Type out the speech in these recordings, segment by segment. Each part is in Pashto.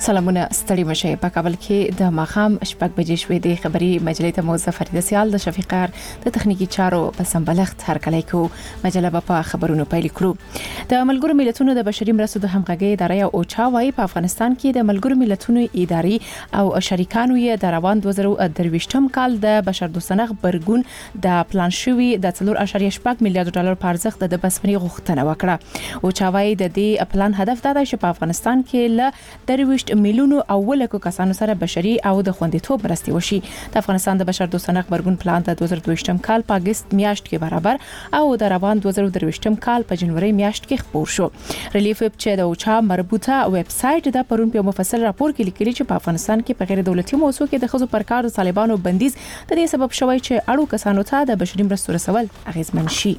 سلامونه ستړي مشه په کابل کې د ماخام شپږ بجې شوې د خبري مجلې ته موظف فرید سیال د شفیقار د تخنیکی چارو په سمبلغت هرکلی کو مجله په خبرونو پیل کړو د ملګرو ملتونو د بشري مرستو د همغږي ادارې او چا وايي په افغانستان کې د ملګرو ملتونو ادارې او شریکانو یې د روان 2023م کال د بشردوستانه خبرګون د پلان شوی د 3.8 میلیارډ ډالر په ارزښت د بسپنی غوښتنه وکړه او چا وايي د دې پلان هدف دا دی چې په افغانستان کې له 23 میلیونو اولکو کسانو سره بشري او د خوندیتوب مرستې وشي د افغانستان د بشردوستانه خبرګون پلان د 2022م کال په اگست میاشت کې برابر او د روان 2023م کال په جنوري میاشت کې خبر شو ریلیف چې د اوچا مربوطه ویب سټ د پرون په مفصل راپور کې لیکلي چې په افغانستان کې په غیر دولتي موضوع کې د خزو پر کار د طالبانو بندیز د دې سبب شوی چې اړو کسانو ته د بشري مرستو رسول اغیزمن شي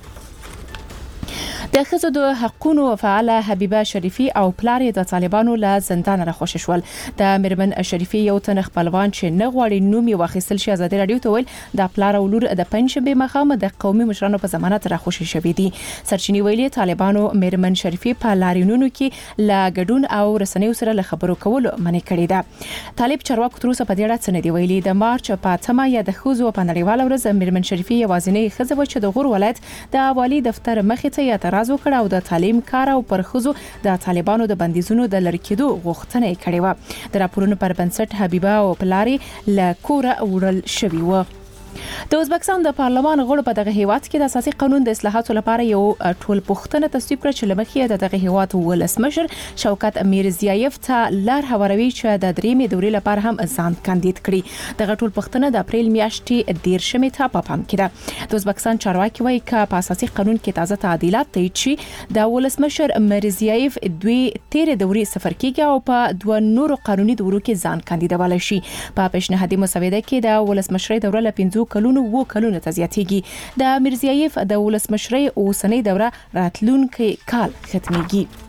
د خزو د حقوقو فعال حبیبه شریفي او پلار د طالبانو له زندان راخوش شول د مرمن شریفي یو تن خپلوان چې نه غواړي نوم یې واخیستل شي ازادي رادیو ته ویل د پلار او لور د پنځشنبه مخامه د قومي مشرانو په ضمانت راخوش شوې دي سرچینی ویلي طالبانو مرمن شریفي په لاریونونو کې لا ګډون او رسنیو سره له خبرو کولو منې کړې ده طالب چارواکو تر اوسه په دې اړه څه نه دی ویلي د مارچ په 8مه یا د خزو په نړیواله ورځ مرمن شریفي یوازینی خزه و چې د غور ولایت د والی دفتر مخې ته اعتراض وکړ او د تعلیم کار او پر خزو د طالبانو د بندیزونو د لری کېدو غوښتنه کړې و د راپورونو پر بنسټ حبیبه او پلاری له کوره وړل شوی و د ازبکستان د پارلمان غړو په دغه هیواد کې د اساسي قانون د اصلاحاتو لپاره یو ټول پوښتنه تصویب کړ چې لمخې د دغه هیواد ولسمشر شوکت میرزیایف ته لار هواروي چې د دریمې دورې لپاره هم ځان کاندید کړي دغه ټول پوښتنه د اپریل میاشتې 10 ته په پام کې ده د ازبکستان چارواکي وایي چې په اساسي قانون کې تازه تعدیلات تایید شي د ولسمشر میرزیایف دوی 13 دورې سفر کیږي او په دوه نورو قانوني دورو کې ځان کاندیدولای شي په پیشنهادي مسوده کې د ولسمشر دوره ل 5 کلونو ته زیاتېږي د میرزیایف د ولسمشرۍ اوسنۍ دوره راتلونکي کال ختمېږي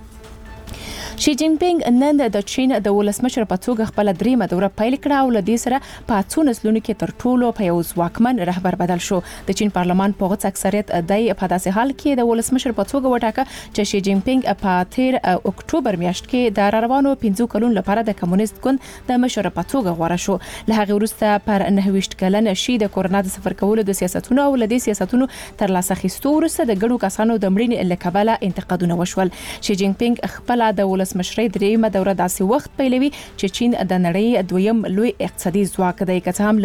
شي جین پینګ نن د چین د ولسمشر په توګه خپل دریمه دوره پیل کړه او لدې سره په 2 نسلونو کې تر ټولو په یو ځواکمن رهبر بدل شو د چین پارلمان په غوڅ اکثریت د په داسې حال کې د ولسمشر په توګه وټاکه چې شي جین پینګ په 13 اکتوبر میاشت کې د روانو 15 کلونو لپاره د کمونیست ګوند د مشر په توګه غوړه شو له هغه وروسته پر 9 کلن شي د کورونا د سفر کولو د سیاستونو او لدې سیاستونو تر لاسه خستو وروسته د ګډو کسانو د مړینې لکبله انتقادونه وشول شي جین پینګ خپل د ولسمشرۍ دریمه دوره داسې وخت پیلوي چې چین د نړۍ دویم لوی اقتصادي ځواک دی که څه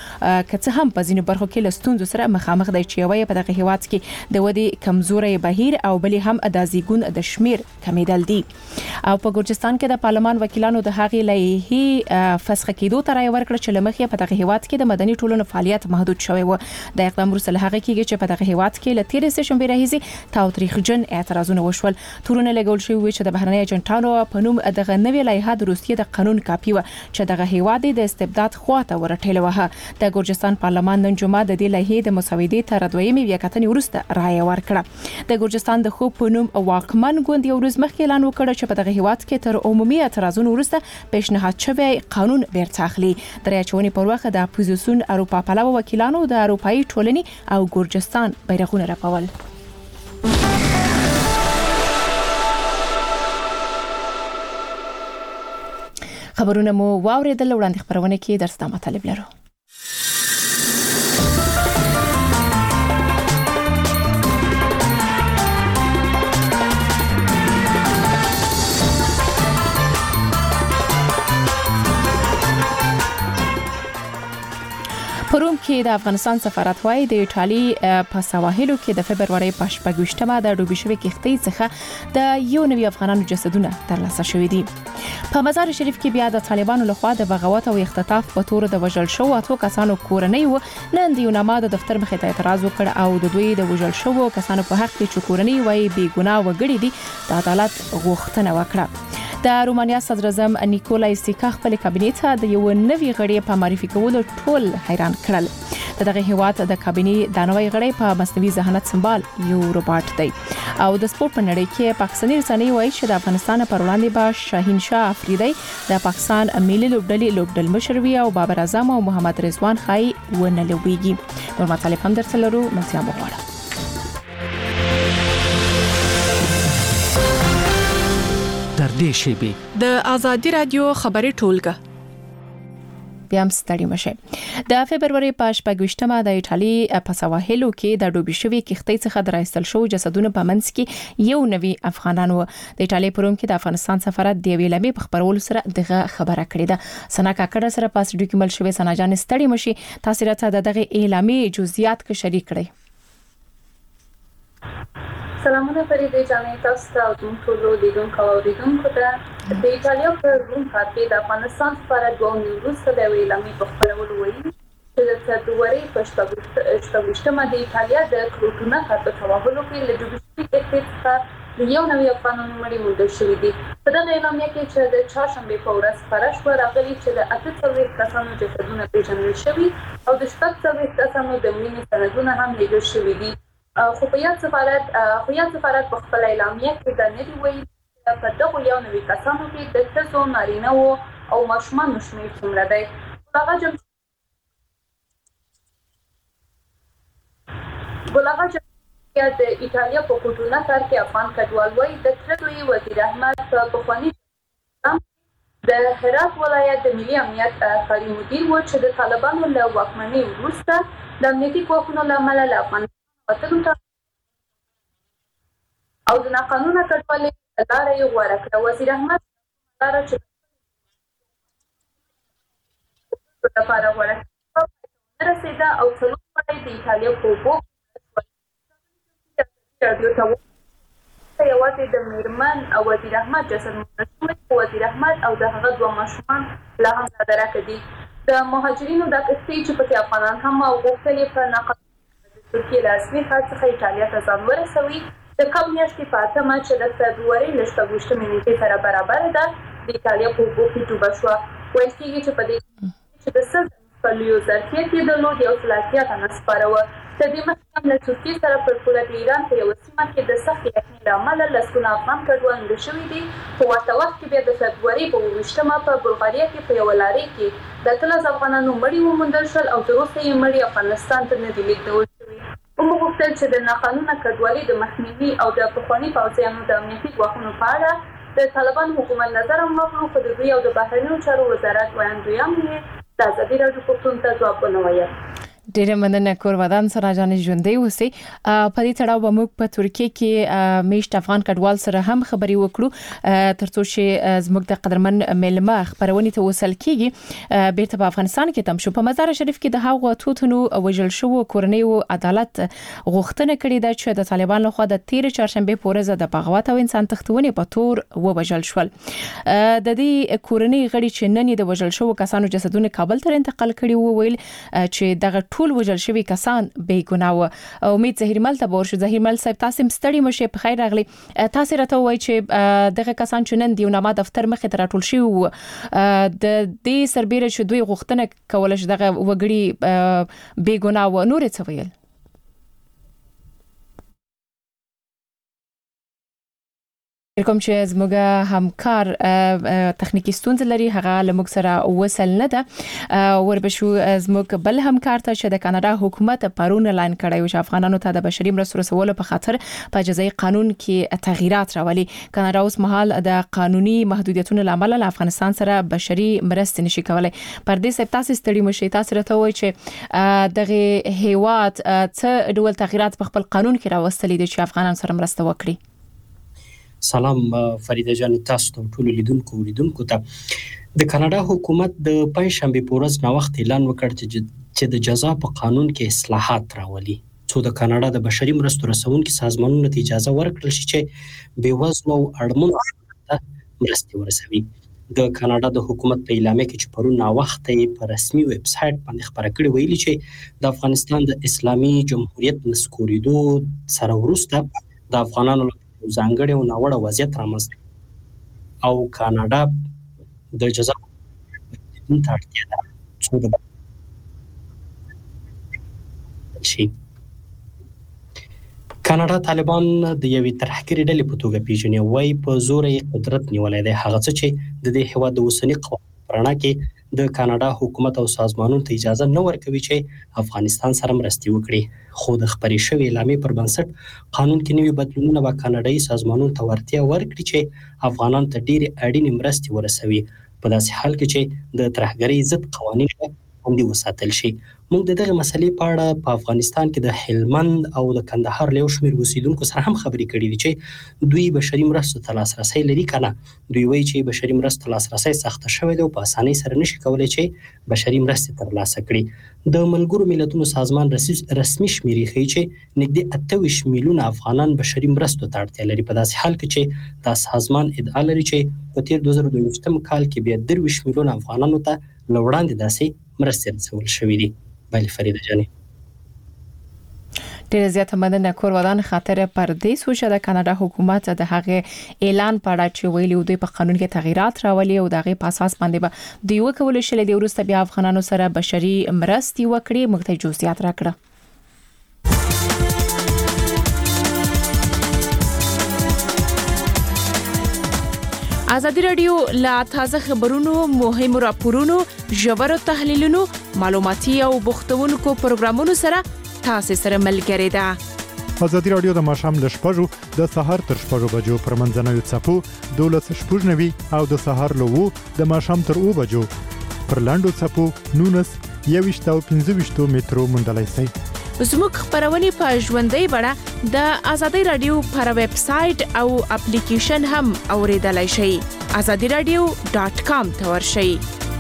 هم په ځینو برخو کې له ستونزو سره مخامخ دی چې یوه په دغه هیواد کې د ودی کمزوري بهیر او بلې هم د زیګون د شمیر کمیدل دي او په ګورجستان کې د پارلمان وکیلانو د هغې لایحې فسخ کېدو ته رایه ورکړه چې لمخې په دغه هیواد کې د مدني ټولنو فعالیت محدود شوی و د اقدام وروسته له هغه کېږي چې په دغه هیواد کې له 13 شنبه راهیسې تاوتریخجن اعتراضونه وشول تورونه لګول شوی چې د بهرنۍ اجنټانو په نوم دغه نوې لایحه د روسیې د قانون کاپی و چې دغه هیواد د استبداد خواته ورټېل وه د ګورجستان پارلمان نن جمعه د دې لایحې د مسودې تر دویمې بیاکتنې وروسته رایه ورکړه د ګورجستان د خو په نوم واکمن ګوند یو ورځ مخکې اعلان وکړ چې په دغه هیواد کې تر عمومي اعتراضونو وروسته پیشنهاد شوی قانون بیرته اخلي د راچونې پر وخت د اپوزیسیون اروپا پلوه وکیلانو د اروپאי ټولنې او ګورجستان بیرغونه راپول خبرونه مو واوریدل وړاندې خبرونه کې درس د مطالب لرو پروم کې د افغانستان سفارت وايي د ایټالي په سواحلو کې د فبرवरी په 28مه د ډوبې شوې کښتۍ څخه د یو نوي افغانانو جسدونه ترلاسه شوي دي په مزار شریف کې بیا د طالبانو لخوا د بغاوت او اختطاف په تور د وژل شو اتو کسانو کورنۍ و نن د یوناما د دفتر مخې ته اعتراض وکړ او د دوی د وژل شو کسانو په حق کې چې کورنۍ وایي بې ګناه وګړي دي د عدالت غوښتنه وکړه د رومانیا صدر اعظم نیکولای سیکا خپل کابینې ته د یو نوي غړي په معرفي کولو ټول حیران کړل دغه هیواد د کابینې د نوې غړي په مصنوعي ذهانت سمبال یو روباټ دی او د سپورت په نړۍ کې پاکستاني رسنۍ وایي چې د افغانستان پر وړاندې به شاهین شاه افریدی د پاکستان ملي لوبډلې مشر وي او بابر اعظم او محمد رضوان خای ونه لوبېږي نور مطالب هم درته لرو منځیا مغواړم در نږدې شي. د آزادي رادیو خبري ټولګه بیا هم ستړي مشه. د فبرवरी په 28مه د ایټالي په سواحلو کې د ډوبې شوې کښتۍ څخه درایستل شو جسدونه په منځ کې یو نوي افغانانو. د ایټالي په روم کې د افغانستان سفارت د ویلې لمې په خبرولو سره دغه خبره کړې ده. سنا کاکړه سره پاس ډوکیمل شوې سنا جان ستړي مشه. تاسو راته دغه اعلامي جزئیات کې شریک کړئ. سلامونه فريده جانې تاسو ته او ټول لیدونکو او اوریدونکو ته. د ایټالیا په روم ښار کې د افغانستان سفارت دوه وروسته د ویلامي په خبرولو وایي چې د فبرवरी په 28مه د ایټالیا د کروټونا ښار په سواحلو کې له ډوبې شوې کښتۍ څخه یو نوی افغانانو مړي موندل شوي دي. په دغه اعلامیه کې چې د چهارشنبې په ورځ خپاره شوه راغلي چې د 48 کسانو جسدونه پیژندل شوي او د 46 کسانو د مړینې سندونه هم لیږل شوي دي. خو په یاد سفارت په خپل اعلامیه کې دا نه دی ویلي چې په دغو یو نوي کسانو کې د ښځو، نارینه‌وو او ماشومانو شمېر څومره دی. ګل جمشید د ایټالیا په کوټونا ښار کې افغان کډوال وایي د تره زوی وزیر احمد په پخواني د هرات ولایت د ملي امنیت ښاري مدیر و چې د طالبانو له واکمنۍ وروسته د امنیتي ځواکونو له امله له افغانستان او د ناقانونه کډوالۍ لاره یې غوره کړه. وزیر احمد لاره چې لپاره غوره کړه رسیده او څلور پړۍ د ایټالیا په اوبو یوازې د میرمن او وزیر احمد جسد موندل شوی. وزیر احمد او د هغه دوه ماشومان لا هم صادره دي. د مهاجرینو د کښتۍ چې پکې افغانان هم غوښتل یې په ناقانونه ترکیې له اصلي ښار څخه ایټالیا ته ځان ورسوي. د کال میاشتې په 8مه چې د فبرवरी له 28مې نیټې سره برابره ده د ایټالیا په اوبو کې ډوبه شوه. ویل کېږي چې په دې چې د 100 کلونو ظرفیت یې درلود یو سل اتیا تنه سپاره وه. د دې مخکې هم له ترکیې سره پر پوله د ایران په یوه سیمه کې د سختې یخنۍ له امله لسګونه افغان کډوال مړه شوي دي. په ورته وخت کې بیا د فبرवरी په 28مه په بلغاریا کې په یوه لارۍ کې د 13 افغانانو مړي وموندل شول او تر اوسه یې مړي افغانستان ته نه دي لیږدول شوي. موږ غوښتل چې د ناقانونه کډوالۍ د مخنیوي او د پخواني پوځیانو د امنیتي ځواکونو په اړه د طالبان حکومت نظر هم واخلو، خو د دوی او د بهرنیو چارو وزارت ویاندوی هم یې د ازادي راډیو پښتون ته ځواب ونه ویل. ډیره مننه کور ودان سره جانې ژوندۍ اوسئ. په دې تړاو به موږ په ترکیه کې میشت افغان کډوال سره هم خبرې وکړو ترڅو چې زموږ د قدرمن ملمه خبرونه ته وصل کیږي. بیرته په افغانستان کې تم شو په مزار شریف کې د هغو توتنو وژل شو کورنیو عدالت غوښتنه کړې ده چې د طالبان لخوا د 13 چهارشنبه په ورځ د بغاوت او انسان تختونې په تور وژل شول. د دې کورنۍ غړي چې نن د وژل شو کسانو جسدونه کابل ته انتقال کړي وو ویل چې دغه ټول وژل شوی کسان بې ګناه و. امید زهیرمل ته ورشو. زهیرمل صاحب تاسو ستړي مشه په خیر راغلی. تاسو راته وایي چې دغه کسان چې نن د نامه دفتر مخې ته راټول شي وو د دې سربېره چې دوی غوښتنه کوله چې دغه وګړي بې ګناه و نور څه ویل؟ کوم چې زموږ همکار تخنیکی ستونزې لري هغه لموږ سره وصل نه ده. وربشو زموږ بل همکار ته چې د کاناډا حکومت پرون اعلان کړی و چې افغانانو ته د بشري مرستو رسولو په خاطر په جزایي قانون کې تغییرات راولي. کاناډا اوس مهال د قانوني محدودیتونو لامل له افغانستان سره بشري مرستې نشي کولای. پر دې سپ تاسو ستړي مشي. تاسو راته وایي چې دغه هیواد څه ډول تغییرات په خپل قانون کې راوستلي دي چې افغانانو سره مرسته وکړي. سلام فریده جان تاسو ته ټول لیدونکو ته. د کاناډا حکومت د پنځشنبه په ورځ نو وخت اعلان وکړ چې د جزا په قانون کې اصلاحات راولي څو د کاناډا د بشري مرستو رسونکو سازمانونو ته اجازه ورکړل شي چې بېوزلو او اړمنو ته مرستې ورسوي. د کاناډا د حکومت په اعلامیه کې چې پرون نو وخت یې په رسمي ویب سټ باندې خبره کړې ویلي چې د افغانستان د اسلامي جمهوریت نسکورېدو سره وروسته د افغانانو ځانګړی او ناوړه وضعیت رامنځته او کاناډا د جزا ته اړتیا ده څو د شي. کاناډا طالبان د یوې ترهګرې ډلې په توګه پیژني. وایي په زور یې قدرت نیولی دی. هغه څه چې د دې هېواد د اوسني قوانینو په رڼا کې د کاناډا حکومت او سازمانونو ته اجازه نه ورکوي چې افغانستان سره مرستې وکړي، خو د خبرې شوې اعلامیې پر بنسټ قانون کې نوي بدلونونه به کاناډایي سازمانونو ته ورتیا ورکړي چې افغانانو ته ډېرې اړینې مرستې ورسوي، په داسې حال کې چې د ترهګرۍ ضد قوانین خوندي وساتل شي. موږ د دغه مسلې په اړه په افغانستان کې د هلمند او د کندهار له یو شمېر اوسیدونکو سره هم خبرې کړې دي چې دوی بشري مرستو ته لاسرسی لري که نه. دوی وایي چې بشري مرستو لاسرسی سخته شوی دی او په اسانۍ سره نشي کولی چې بشري مرستې ترلاسه کړي. د ملګرو ملتونو سازمان رسمي شمیرې ښیي چې نږدې 28 میلیونه افغانان بشري مرستو ته اړتیا لري، په داسې حال کې چې دا سازمان ادعا لري چې په تیر 2022 کال کې بیا 23 میلیونه افغانانو ته له وړاندې داسې مرستې رسول شوې دي. بله فریده جانې، ډېر زیاته مننه کور ودان خاطر پردیس وشه د کاناډا حکومت د هغه اعلان په اړه چې ویلي دوی په قانون کې تغیرات راولي او دغه په اساس باندې به دوی وکول شي د ورسته بیا افغانانو سره بشري مرستې وکړي. مخته جزئیات راکړه. ازادي رادیو لا تازه خبرونو، مهمو راپورونو، ژورو تحلیلونو، معلوماتي او بوختونکو پروګرامونو سره تاسو سره ملګری ده. ازادي رادیو د ماښام ل 6 د سهار تر 6 بجو پر منځنوي چپو 12:00 او د سهار له 2 د ماښام تر 2 بجو پر لاندو چپو 19 او 15 مترو مندلای سي. زموږ خبرونه په ژوندۍ بڼه د ازادي رادیو پر ویب سټ او اپلیکیشن هم اوریدلای شئ. azadiradio.com ته ورشئ.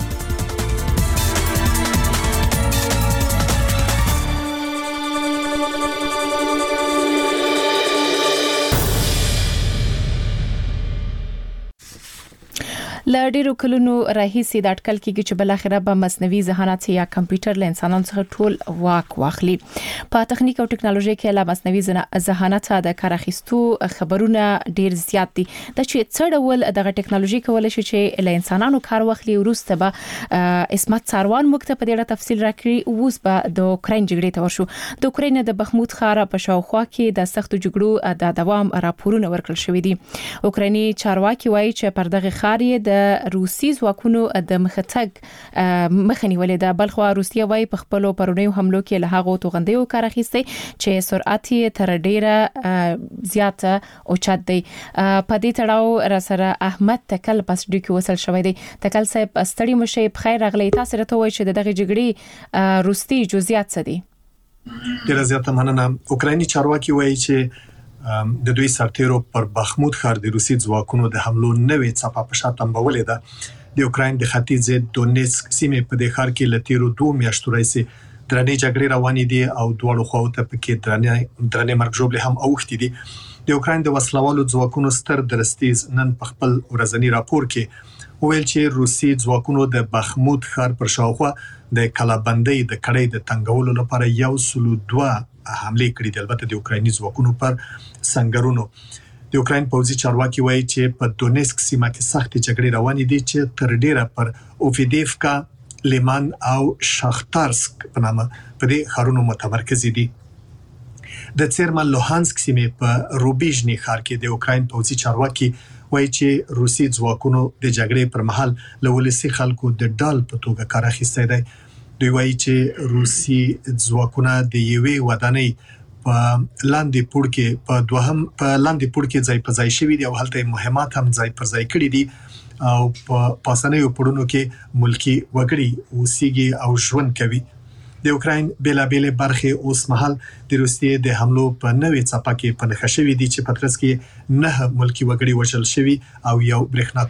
ل ډیرو کلونو راهیسې د اټکل کېږي چې بل اخره به مصنوعي ذهانت یا کمپیوټر له انسانانو څخه ټول واک واخلي. په تخنیک او ټکنالوژي کې له مصنوعي ذهانت د کار اخیستو خبرونه ډیر زیات دي. د چې څه ډول دغه ټکنالوژي کولای شي چې له انسانانو کار واخلي. وروسته به اسمت ساروان مکتب په ډیره تفصیل راکړي. اوس به د اوکراین جګړې ته ورشو. د اوکراین د بخموت ښار په شاوخوا کې د سختو جګړو د دوام راپورونه ورکړل شوې دي. اوکرایني چارواکي وایي چې پر دغه ښار د روسي ځواکونو د مخټګ مخنیولې ده. بلخو روسیا وایي په خپل پرونیو حملو کې له هغه توغندیو کار اخیستي چې سرعت یې تر ډیره زیاته اوچت دی. په دې تړاو را سره احمد تکل پس ډیکو وصل شوی دی. تکل صاحب ستړي مشه په خیر راغلی. تاسو راته وایي چې دغه جګړې روسي جزئیات څه دي؟ ډیره زیاته مننه. اوکرایني چارواکي وایي چې د دوی سرتیرو پر بخموت ښار د روسي ځواکونو د حملو نوې څپه په شا تنبولې ده. د اوکراین د ختیځ دونیسک سیمې په دې ښار کې له تیرو 2 میاشتو راهیسې درنې جګړې روانې دي او دواړو خواو ته پکې درنې مرګ ژوبلې هم اوښتې دي. د اوکراین د وسلوالو ځواکونو ستر درستیز نن په خپل ورځنی راپور کې ویل چې روسي ځواکونو د بخموت ښار پر شاوخوا د کلابندۍ د کړۍ د تنګولو لپاره 102 حمله کړې دي. البته د اوکرایني ځواکونو پر سنگرونو. د اوکراین پوځي چارواکي وایي چې په دونیسک سیمه کې سخت جګړې روانې دي چې تر ډیره پر اوفیدیفکا، لیمان او شاختارسک په نامه په دې ښارونو متمرکز دي. د څیرمن لوهانسک سیمې په روبیژني ښار کې د اوکراین پوځي چارواکي وایي چې روسي ځواکونو د جګړې پر مهال له ولسي خلکو د ډال په توګه کار اخیستی دی. دوی وایي چې روسي ځواکونه د یوې ودانۍ په لاندې پوړ کې په لاندې پوړ کې ځای په ځای شوي دي او هلته مهمات هم ځای پر ځای کړي دي او په پاسنیو پوړونو کې ملکی وګړي اوسېږي او ژوند کوي. د اوکراین بیلابېلې برخې اوس مهال د روسیې د حملو په نوې څپه کې په نښه شوي دي چې په ترڅ کې 9 ملکی وګړي وژل شوي او یو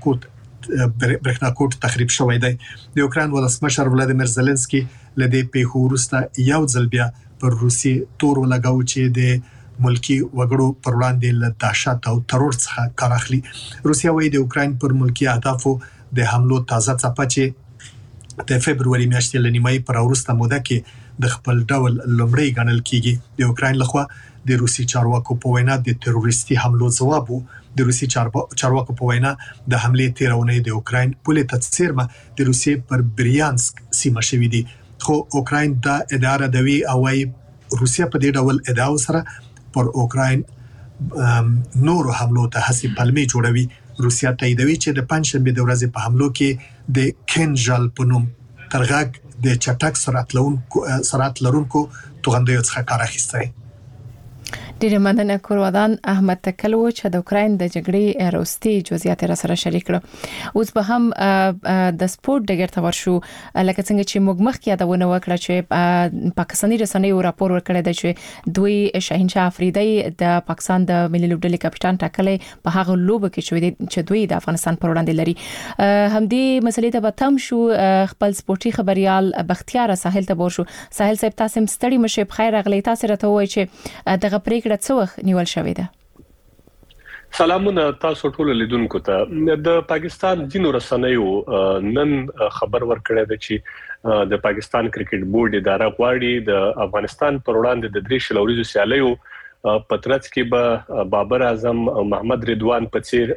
برېښناکوټ تخریب شوی دی. د اوکراین ولسمشر ولادیمیر زيلنسکي لدې پیښو وروسته یو ځل بیا پر روسي تور ولګاو چې د ملکی وګړو پر وړاندې له دهشت او ترور څخه کار اخلي. روسیا وایي د اوکراین پر ملکی اهدافو د حملو تازه څپه چې د فبرवरी میاشتې لنیمای پر وروسته موده کې د خپل ډول لومړی ګڼل کیږي. د اوکراین لخوا د روسي چارواکو په وینا د تروریستي حملو ځواب د روسي چارواکو په وینا د حملې تیرونې د اوکراین پولې ته څیرمه د روسي پر بریانسک سیمه شوې دي. خو اوکراین دا ادعا ردوي او وايي روسیا په دې ډول ادعا سره پر اوکراین نورو حملو ته هڅې پلمې جوړوي. روسیا تاییدوي چې د پنځشنبه د ورځې په حملو کې د کینجل په نوم ترغاګ د چټک سرعت لرونکو توغندیو څخه کار اخیستی. ډیره مننه کوروادان احمد تکلو چې د اوکرين د جګړې وروستي جزئیات را سره شریک کړو. اوس به هم د سپورت ډګر ته ورشو لکه څنګه چې موږ مخکې یادونه وکړه چې پاکستاني رسنیو راپور ورکړی دی چې دوی شاهینشاه افریدی د پاکستان د ملي لوبډلې کپټان ټاکلې په هغه لوبه کې چې دوی د افغانستان پر وړاندې لري. همدې مسلې ته به تم شو خپل سپورتي خبريال بختیار ساحل ته ورشو. ساحل صاحب تاسو ستړي مشه بخیر اغلی تاسو راته وایي چې دغه پریکړه څه وخت نیول شوې ده؟ سلامونه تاسو ټول لیدونکو ته. د پاکستان ځینو رسنیو نن خبر ورکړی دی چې د پاکستان کرکټ بورډ اداره غواړي د افغانستان پر وړاندې د 3 شلوريزو سیالیو پترڅ کې به بابر اعظم او محمد رضوان په څیر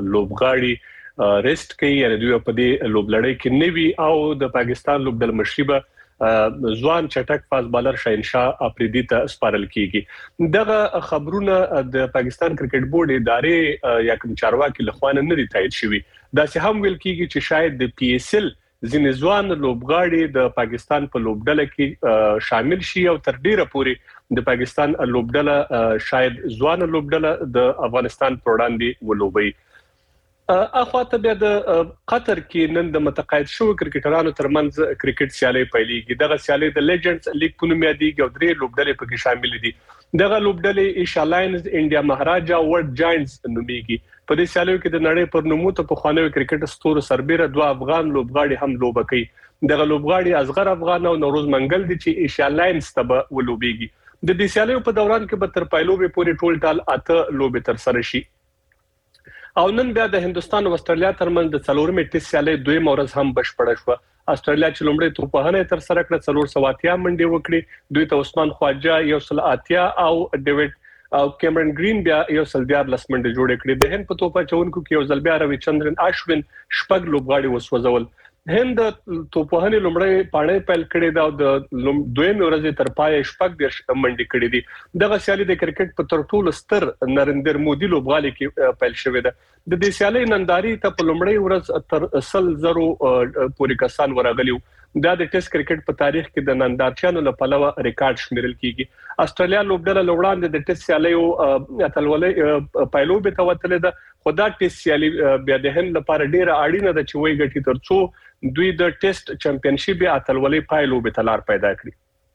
لوبغاړي ریسټ کوي یا دوی په دې لوبلړۍ کې نوي او د پاکستان لوبډل مشربه ځوان چټک فاست بالر شاهینشاه افریدی ته سپارل کیږي. دغه خبرونه د پاکستان کرکټ بورډ ادارې یا کوم چارواکي لخوا نه دي تایید شوی. دا څه هم ویل کیږي چې شاید د پی ایس ال ځینې ځوان لوبغاړي د پاکستان په لوبډله کې شامل شي او تر ډیره پورې د پاکستان لوبډله شاید ځوان لوبډله د افغانستان پر وړاندې ولوبي. اخواته بیا د قطر کې نن د متقاعد شو کرکټرانو ترمنځ کرکټ سیالي پیلېږي. دغه سیالي د لیجنډز لیګ په نوم یادېږي او 3 لوبډلې پکې شامل دي. دغه لوبډلې ایشالاینز انډیا مهاراجا ورلد جاینټس نوميږي. په دې سیالیو کې د نړۍ پر نوموته په خوانوي کرکټ ستورو سربېره 2 افغان لوبغاړي هم لوبه کوي. دغه لوبغاړي اصغر افغان او نوروز منګل دي چې ایشالاینز ته ولوبېږي. د دې سیالیو په دوران کې به تر پایلوبې پورې ټول ټال 8 لوبې تر سره شي. او نن بیا د هندستان او استرالیا ترمنځ د څلورمې ټیسټ سیالي دوی مورز هم بشپړه شو. استرالیا چې لومړی توپخانه تر سره کړه 480 منډي وکړي. دوی ته عثمان خواجه 180 او ډیوډ او کیمرن گرین بیا 114 منډي جوړ کړي. د هند په توپا چونکو کې یو ځل بیا روي چندرن اشوین شپږ لوبغاړي وسوځول. هند توپخانه لومړی پاڼې پیل کړي دا د دویم ورځې تر پای شپږ د منډي کړي دي. دغه سیالي د کرکټ په تر ټولو ستر نریندر مودي لوبغالي کې پیل شوې ده. د دې سیالي ننداري ته په لومړی ورځ تر 100,000 پورې کسان ورغلي. دا د ټیسټ کرکټ په تاریخ کې د نندارچیانو لپاره ریکارډ شمیرل کیږي. استرالیا لوبډله لوړاندې د ټیسټ سیالیو اتلولې پایلوبې ته وتلې ده. خو دا ټیسټ سیالي بیا د هند لپاره ډیره اړینه ده چې وایي ګټي ترڅو دوی د ټیسټ چمپیونشیپ اتلولې پایلوبې ته لار پیدا کړي.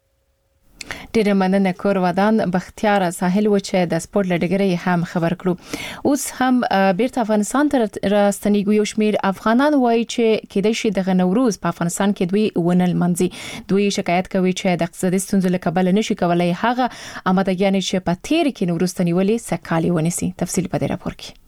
ډیره مننه کوروادان بختیار ساحل و چې د سپورت لډګری هم خبر کړو. اوس هم بیرته افغانستان ته راستنیږي. یو شمیر افغانان وایي چې کېدای شي د نوروز په افغانستان کې دوی ونل منځي. دوی شکایت کوي چې د اقتصادي ستونزو له کبله نشي کولای هغه امادګیان چې په تیر کې نوروز تنیولې سکالي ونیسي. تفصیل په دې راپور کې.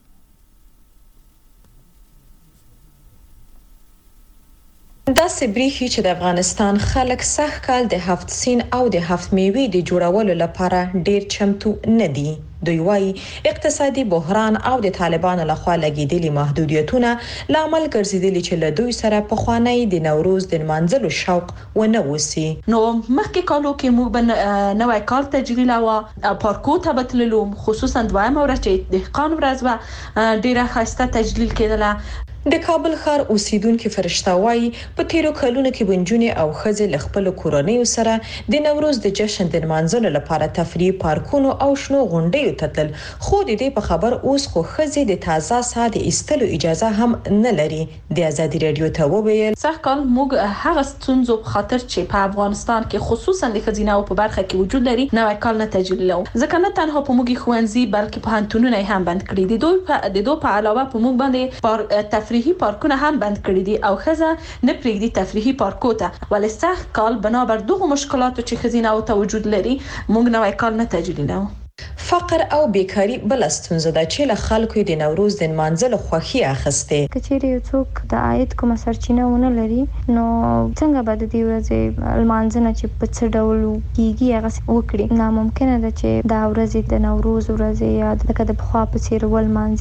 دا سبریخي چې د افغانستان خلک سخت کال د هفت سین او د هفت میوې د جوړولو لپاره ډیر چمتو نه دي. دوی وايي اقتصادي بحران او د طالبانو لخوا لګیدلي محدودیتونه لامل ګرځیدلي چې له دوی سره په خوانی د نوروز د منځلو شوق ونه وسی. نو مخکې کالو کې موږ نوې کال تجلیل او پارکو ته بتللو، خصوصا دویمه ورځ چې دهقان ورځ و ډیره خاصه تجلیل کېدله. د کابل ښار اوسیدونکو فرشته وايي په تیرو کلونو کې بنجونی او خځې له خپل کورنۍ سره د نوروز د جشن د منځلو لپاره تفریح پارکونو او شنو غونډیو ته تل. خو د دې په خبر اوس خو خځې د تازه ساه د ایستلو اجازه هم نه لري. د ازادي رادیو ته وویل ځکه موږ هغه ستونزو په خاطر چې په افغانستان کې خصوصا د خزینه او په برخه کې وجود لري نوې کال نه تجلیلو. ځکه نه تنها په موږ خوانزي بلکې په هنتونونه هم بند کړی دي. دوی په علاوه په موږ باندې تفریحي پارکونه هم بند کړی دي او خزه نه پریږدي تفریحي پارکو ته. ولې سخت کال بنابر دغه مشکلاتو چې خزینه او ته وجود لري موږ نوې کال نه تجلیلو. فقر او بیکاری بل ستونزه ده چې له خلکو د نوروز د منځلو خوخي اخسته. کچېری یو څوک د عاید کوم سرچینه ونه لري نو څنګه به د دې ورځې المانځنه چې په څه ډول کیږي هغه وکړي. ناممکن ده چې دا ورځ د نوروز ورځ یا د بخوا په څیر ول مانځي.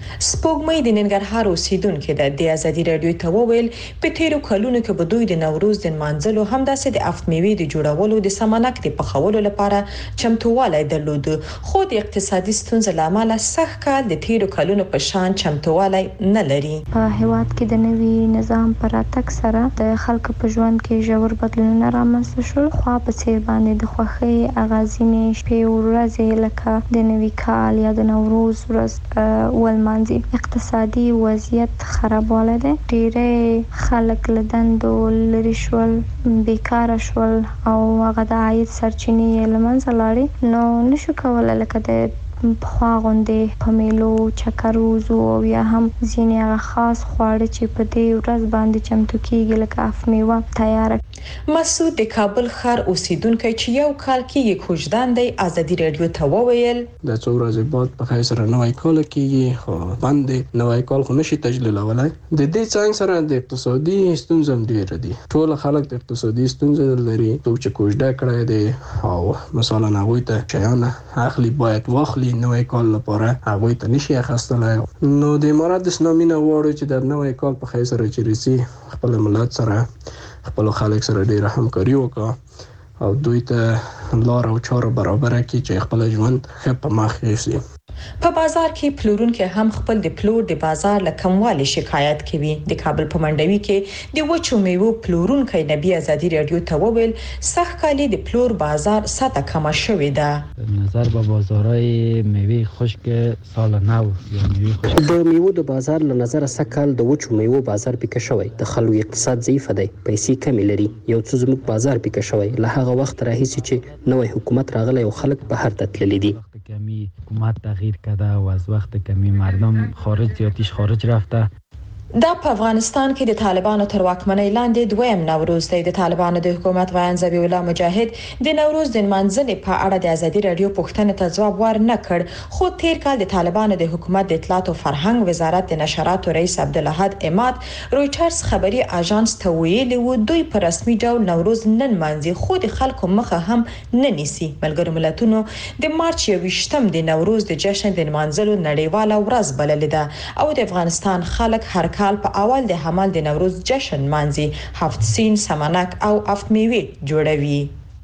سپوږمۍ د ننګرهار اوسیدونکو د ازادي رادیو ته وویل په تیرو کلونو کې به دوی د نوروز د منځلو همداسې د افت میوې د جوړولو د سمنک د پخولو لپاره چمتووالی درلود، خو د اقتصادي ستونزو لامل سخت کال د تیرو کلونو په شان چمتووالی نه لري. په هیواد کې د نوي نظام پر اتک سره د خلکو په ژوند کې ژور بدلونونه رامنځته شول، خو په څیر باندې د خوښۍ اغازینې شپې ورځې لکه د نوي کال یا د نوروز ورځ ولمانځي. اقتصادي وضعیت خرابوالی دی، ډېری خلک له دندو لرې شول، بیکاره شول او هغه د عاید سرچینې یې له منځه لاړې، نو نشو کولی لکه د پخوا غوندې په میلو چکر وځو او یا هم ځینې هغه خاص خواړه چې په دې ورځ باندې چمتو کیږي لکه اف میوه تیاره. مسعود د کابل ښار اوسیدونکی چې یو کال کې کوژدان دی ازادي رادیو ته وویل د څو ورځې بعد په خیر سره نوای کال کېږي، خو باندې نوای کال خو نشي تجلیلولای. د دې څنګه سره د اقتصادي ستونزې ډېر دي، ټول خلک د اقتصادي ستونزې لري، څوک چې کوژده کړی دی او مثلا هغه ته شیان اخلي باید واخلي نوای کال لپاره هغه ته نشي اخیستلای. نو د امارات اسلامي نه وړو چې د نوای کال په خیر سره چې رسي خپل ملت سره خپل خلک سره ډیره همکاري وکړه او دوی ته لار او چاره برابر کړي چې خپل ژوند ښه په مخ یوسي. په بازار کې پلورونکو هم خپل د پلور د بازار له کموالي شکایت کوي. د کابل په منډوي کې د وچو میوو پلورونکو نبی ازادي رادیو ته وویل سخت کالي د پلور بازار ساته کم شوې ده. نظر به بازارهای میوه خشک سال نو یا میوه خشک د میوو د بازار له نظر سکل د وچو میوو بازار پیکه شوی، د خلکو اقتصاد ضعیف دی، پیسې کمی لري، یو څه زموږ بازار پیکه شوی له هغه وخت راهیسې چې نوې حکومت راغلی او خلک بهر ته تللي دي. کمی حکومت تغییر کرده و از وقت کمی مردم خارج زیاتیش خارج رفته. دا په افغانستان کې د طالبانو تر واکمنۍ لاندې دویم نوروز دی. د طالبانو د حکومت ویاند ذبیح الله مجاهد د نوروز د منځلې په اړه د ازادي رادیو پوښتنې ته ځواب ورنه کړ، خو تیر کال د طالبانو د حکومت د اطلاعات او فرهنګ وزارت د نشراتو رئیس عبدالاحد اماد رويټرز خبري اژانس ته ویلي و دوی په رسمي ډول نوروز نن مانځي، خو د خلکو مخه هم نه نیسي. ملګرو ملتونو د مارچ 28م د نوروز د جشن د منځلو نړیواله ورځ بللې ده او د افغانستان خلک هر کال په اول د حمل د نوروز جشن مانځي، هفت سین، سمنک او افت میوې جوړوي.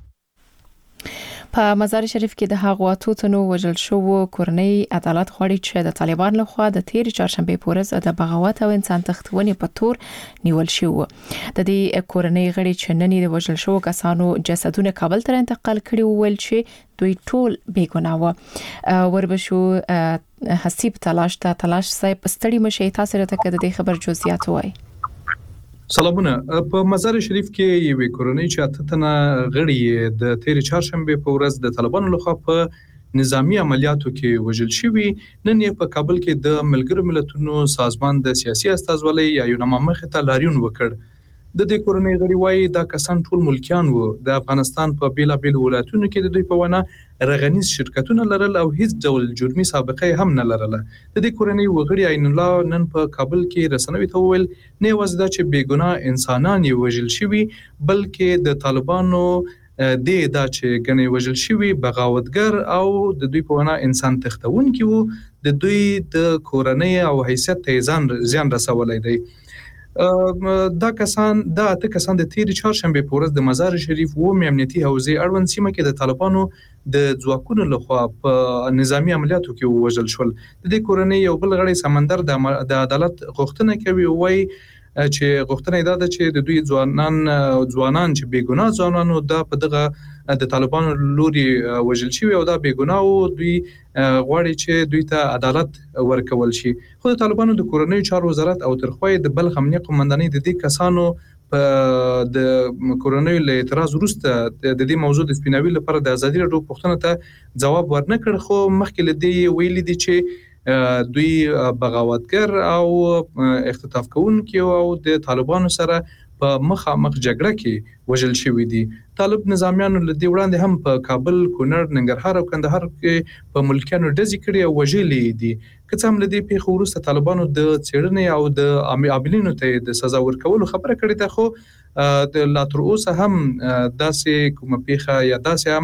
په مزار شریف کې د هغو اتو تنو وژل شو کورنۍ عدالت غواړي چې د طالبان لخوا د تیر چهارشنبه پورز د بغاوت او انسان تختونې په تور نیول شو. د دې کورنۍ غړي چې نن د وژل شو کسانو جسدونه کابل ته انتقال کړي ویل چې دوی ټول بیګناه و. وربشو حسیب تلاش صاحب ستړي مشه تاسو راته کده د خبر جزئیات وای. سلامونه. په مزار شریف کې یوې کورنۍ چې اتتنه غړي د تیر چهارشنبه په ورځ د طالبانو لخوا په نظامی عملیاتو کې وژل شوي، نن یې په کابل کې د ملګرو ملتونو سازمان د سیاسي استازولۍ یا یوناما مخې ته لاریون وکړ. د دې کورنۍ غړي وایي دا کسان ټول ملکیان وو، د افغانستان په بیلابیل ولایتونو کې د دوی په ونه رغنیز شرکتونه لرل او هیڅ ډول جرمي سابقه هم نه لرله. د دې کورنۍ وګړي عین الله نن په کابل کې رسنوي ته وویل نه یوازې دا چې بیګناه انسانان یې وژل شوي، بلکې د طالبانو دا چې ګنې وژل شوي بغاوتګر او د دوی په ونه انسان تختونکي وو، د دوی د کورنۍ او حیثیت ته زیان رسولی دی. دا اته کسان د تیر چهارشنبه په ورځ د مزار شریف و امنیتي حوزې اړوند سیمه کې د طالبانو د ځواکونو لخوا په نظامی عملیاتو کې وژل شول. د دې کورنۍ یو بل غړی سمندر د عدالت غوښتنه کوي، وایي چې غوښتنه دا ده چې د دوی ځوانان چې بیګناه ځوانانو دا په دغه د طالبانو لوري وژل شوي او دا بیګناه او دوی غواړي چې دوی ته عدالت ورکول شي. خو د طالبانو د کورنۍ چارو وزارت او ترخوی د بلخ امنیه قومندانۍ د دې کسانو په د کورنۍ له اعتراض وروسته د دې موضوع د سپیناوي لپاره د ازادي رادیو پوښتنه ته ځواب ورنه کړ، خو مخکې له دې ویلي دي چې دوی بغاوتګر او اختطاف کوونکي او د طالبانو سره په مخامخ جګړه کې وژل شوي دي. طالب نظامیانو له دې وړاندې هم په کابل، کونړ، ننګرهار او کندهار کې په ملکیانو ډزې کړي او وژلې دي. که څه هم له دې پیښو وروسته طالبانو د څېړنې او د عاملینو ته د سزا ورکولو خبره کړې ده، خو لا تر اوسه هم داسې کومه پیښه یا داسې هم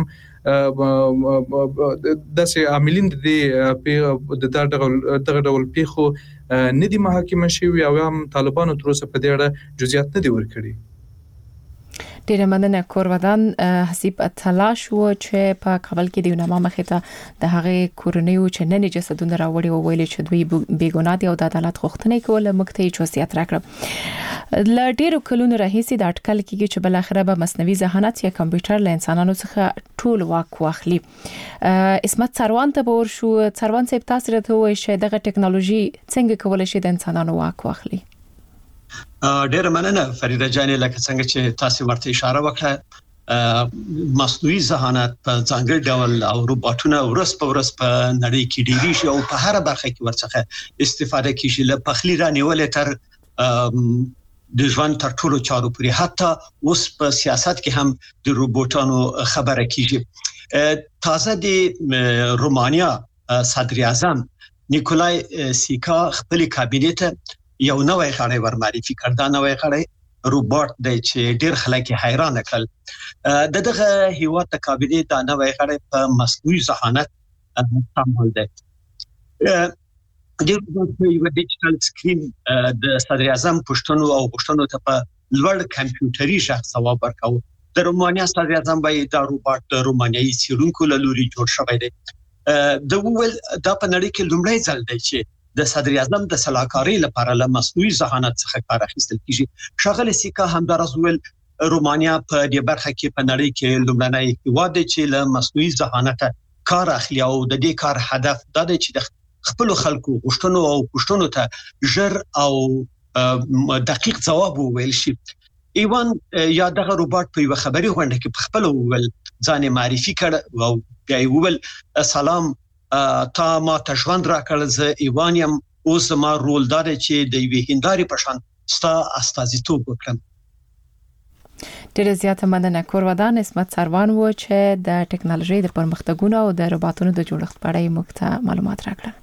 داسې عاملین د دغه ډول پیښو ندي محاکمه شوي او هم طالبانو تر اوسه په دې اړه جزئیات نه دي ورکړي. ډیره مننه کورودان. حسیب تلاش و چې په کابل کې د یونما مخې ته د هغه کورنیو چې نن جسدونه راوړي او ویل چې دوی بیګناه دي او د عدالت غوښتنه کوله مکته یې چوسیات راکړه. ل ډیرو کلونو راهیسې د اټکل کېږي چې بل اخره به مصنوعي ذهانت یا کمپیوټر له انسانانو څخه ټول واک واخلي. اسمت څروان ته به ورشو. څروان صاحب تاسو راته وایي چې دغه ټکنالوژي څنګه کولای شي د انسانانو واک واخلي؟ ډېر مننه فریده جانې، لکه څنګه چې تاسو ورته اشاره وکړه، مصنوعي ذهانت په ځانګړي ډول او روباټونه ورځ په ورځ په نړۍ کې ډېری شي او په هر برخه کې ورڅخه استفاده کیږي، له پخلی رانیولې تر د ژوند تر ټولو چارو پورې، حتی اوس په سیاست کې هم د روبوټانو خبره کیږي. تازه د رومانیا صدر اعظم نیکولای سیکا خپل کابینه ته یو نوې غړی ورمعرفي کړ. دا نوې غړی روبوټ دی چې ډېر خلک حیران کړل. دغه هیواد د کابینه د نوې غړی په مصنوعي ذهانت سمبال دی. د یو ډیجیټل سکرین د صدر اعظم پښتنو ته په لوړ کمپیوټري شخص ځواب ورکاوه. د رومانیا صدر اعظم باید دا روبوټ د رومانیایي څېړونکو له لوري جوړ شوی دی. د وول د په نړۍ کې لومړی ځل دی چې د صدر اعظم د صلاحکارۍ لپاره له مصنوعي ذهانت څخه کار اخیستل کیږي. ښاغلی سیکا همدارس ویل رومانیا په دې برخه کې په نړۍ کې لومړنی هیواد دی چې له مصنوعي ذهانت کار اخلي او د دې کار هدف دا دی چې د خپل خلکو غوښتنو او پوښتنو ته ژر او دقیق ځواب وویل شي. ایوان یا دغه روبوټ په یو خبري غونډه کې په خپل ویل ځان معرفي کړ او بیا ویل سلام تا ما ته ژوند راکړل، زه ایوان یم، اوس ما رول دار چې د یوې هندارې په شان ستا استازیتوب وکړم. ډېر زیاته مننه کورودان. اسمت څروان و چې د ټکنالوژي د پرمختګونو او د روباټونو د جوړښت په اړه موږ ته معلومات راکړل.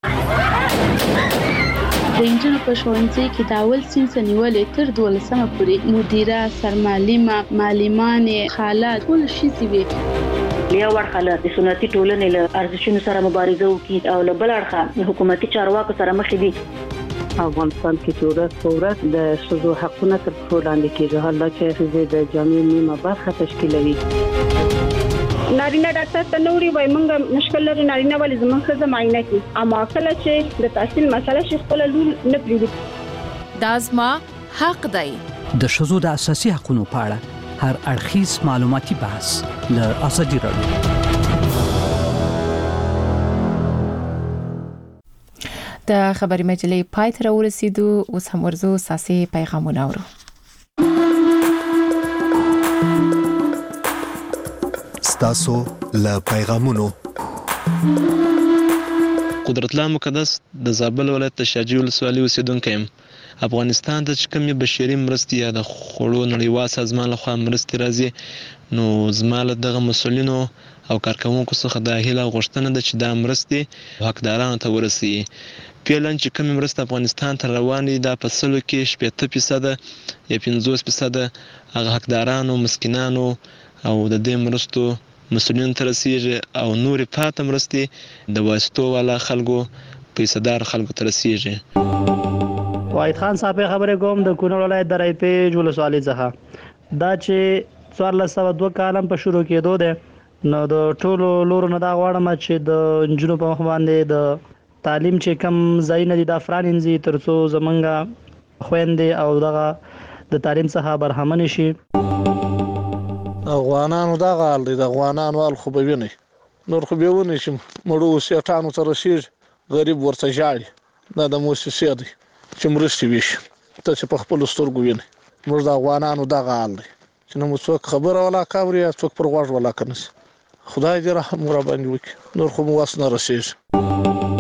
د انجنونو په ښوونځي کې د اول صنف نیولې تر 12مه پورې مدیره، سرمعلمه، معلمانې، خاله ټول شي وي. یو ورخه د سنتي ټولنې له ارزښتونو سره مبارزه وکړي او له بل اړخه حکومتي چارواکو سره مخ دي. افغانستان کې ورځ د ښځو حقوقو تر پښو لاندې کېږي، حالانکه چې ښځې د جامعې نیمه برخه تشکیلوي. نارینه ډاکټر ته نوري وای مونږ مشکل لري، نارینه ولې زموږ ښځه معاینه کوي، اما کله چې د تحصیل مسله شي خپل لور نه پریږدي. دا زما حق دی. د ښځو د اساسي حقوقو په اړه هر اړخیز معلوماتي بحث له ازادي راډیو. د خبري مجلې پای ته ورسېدو. اوس هم ورزو ساسي پیغامونه اورو. ستاسو له پیغامونو. قدرت الله مقدس د زابل ولایت د شاجوی ولسوالۍ اوسیدونکی یم. افغانستان ته چې کومې بشري مرستې یا د خوړو نړیوال سازمان لخوا مرستې راځي، نو زما له دغه مسؤلینو او کارکوونکو څخه د هیله غوښتنه ده چې دا مرستې حقدارانو ته ورسیږي. فعلا چې کومې مرستې افغانستان ته روانې دي دا په سلو کې 70% یا 50% هغه حقدارانو، مسکینانو او د دې مرستو مسؤلینو ته رسیږي او نورې پاتې مرستې د واسطو والا خلکو، پیسه‌دار خلکو ته رسیږي. واحد خان صاحب خبره کوم د کونړ ولایت د رایپې ولسوالۍ څخه. دا چې 1402 کالم په شروع کېدو ده، نو د ټولو لورو نه دا غواړم چې د انجونو په مخ باندې د تعلیم چې کم ځای نه دي دا فرانینځي ترڅو زمونږ خويندې او دغه د تعلیم څخه برخمن شي. افغانانو دا غال دي، د افغانانو ال خو به ویني نور خو به ونی چې مړو سیټانو تر رسید غریب ورته جاړي. دا د موسسې دی چې مرستې وشي ته چې په خپل سترګو ویني. موږ د افغانانو دا غال دي چې نو څوک خبره ولا کاوري یا څوک پر غوږ ولا کنس. خدای دې رحم ور باندې وکړي، نور خو مو واس نه رسیږي.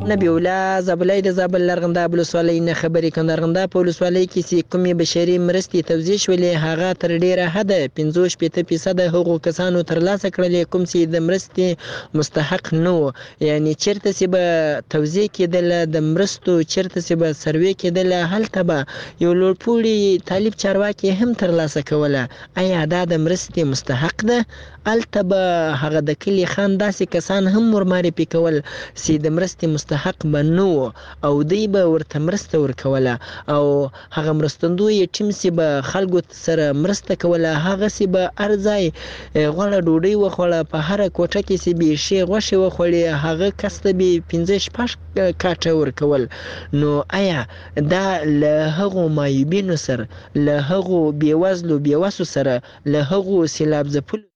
نبی الله زابلای د زابل لرغنده ولسوالۍ نه خبرې کوم. لرغنده په ولسوالۍ کې چې کومې بشري مرستې توزیع شولې هغه تر ډیره حده 65% هغو کسانو ترلاسه کړلې کوم چې د مرستې مستحق نه وو. یعنی چیرته چې به توزیع کېدل د مرستو، چیرته چې به سروې کېدل، هلته به یو لوړپوړي طالب چارواکي هم ترلاسه کوله. آیا دا د مرستې مستحق ده؟ هلته به هغه د کلي خان داسې کسان هم ورمعرفي کول چې د مرستې مستحق به نه وو او دوی به ورته مرسته ورکوله او هغه مرستندوی ټیم چې به خلکو سره مرسته کوله هغسې به هر ځای غوړه ډوډۍ وخوړه، په هره کوټه کې چې به ښې غوښې وخوړې هغه کس ته به 15-16 کاټه ورکول. نو آیا دا له هغو معیوبینو سره، له هغو بېوزلو بېوسو سره، له هغو سیلاب ځپلو